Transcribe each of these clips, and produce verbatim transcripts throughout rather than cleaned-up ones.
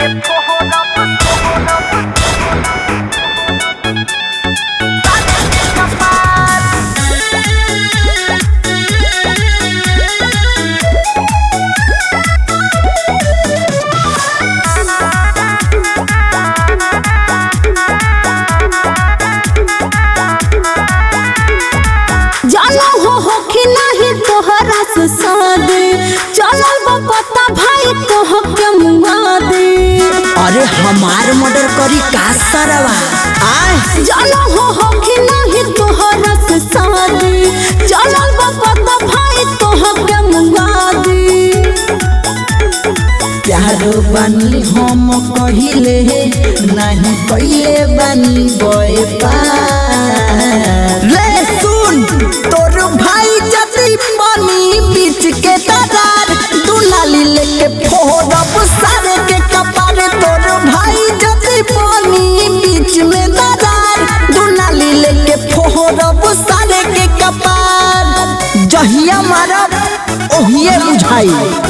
सादे चलल बा पता भाई तो के मुआ दे। अरे हमार मर्डर करी का सरवा आए जाना हो हो कि नहीं तोहरा से सादे चलल बा पता भाई तो के मुआ दे। प्यारो बानी हम कहिले नहीं कइले बानी बय पार। ले सुन तोर भाई जति पानी बीच के दरार दुलाली लेके फोड़ब सारे के कपार। तोर भाई जति पानी बीच में दरार दुलाली लेके फोड़ब सारे के कपार। जहिया मारब ओहिए बुझाई।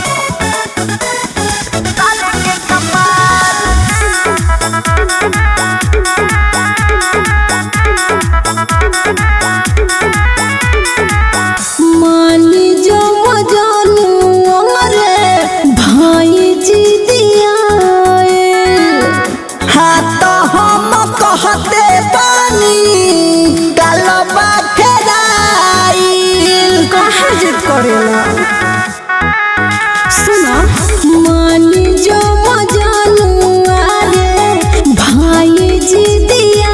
सुना मान जो मजानू आरे भाई जी दिया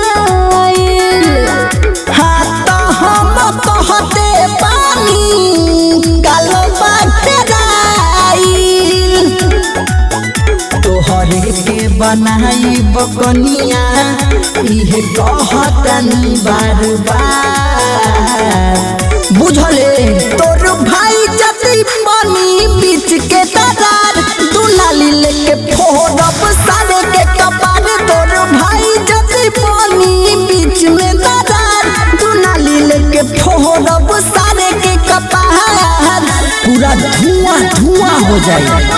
हाथ हम कहते पानी गलबा खेराइल। तोहरे के बनाई बकनिया इहे कहतनी बार बार बुझले। तोर भाई जति पानी बीच के दरार दुलाली लेके फोड़ब सारे के कपार। तोर भाई जति पानी बीच में दरार दुलाली लेके फोड़ब सारे के कपार। पूरा धुआं धुआं हो जाए।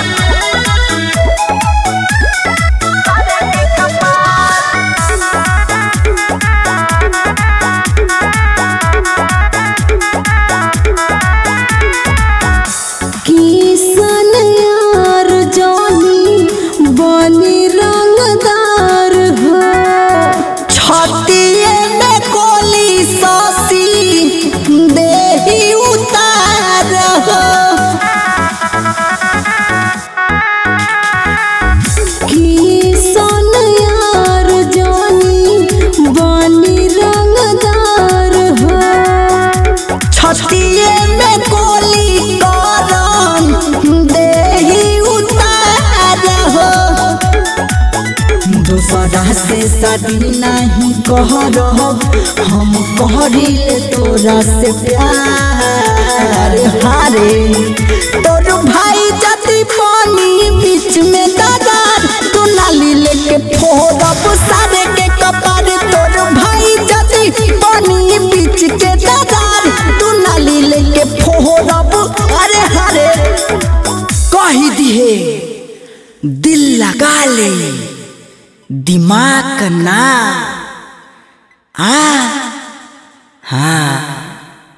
दूसरा से शादी नहीं कह रहब हम कहरिले तोरा से प्यार। हारे तोर भाई जति पानी बीच में दरार दुलाली लेके फोड़ब सारे के कपार। तोर भाई जति पानी बीच के दरार दुलाली लेके फोड़ब। अरे हारे कही दिहे दिल लगा ले दिमाग ना। हाँ हाँ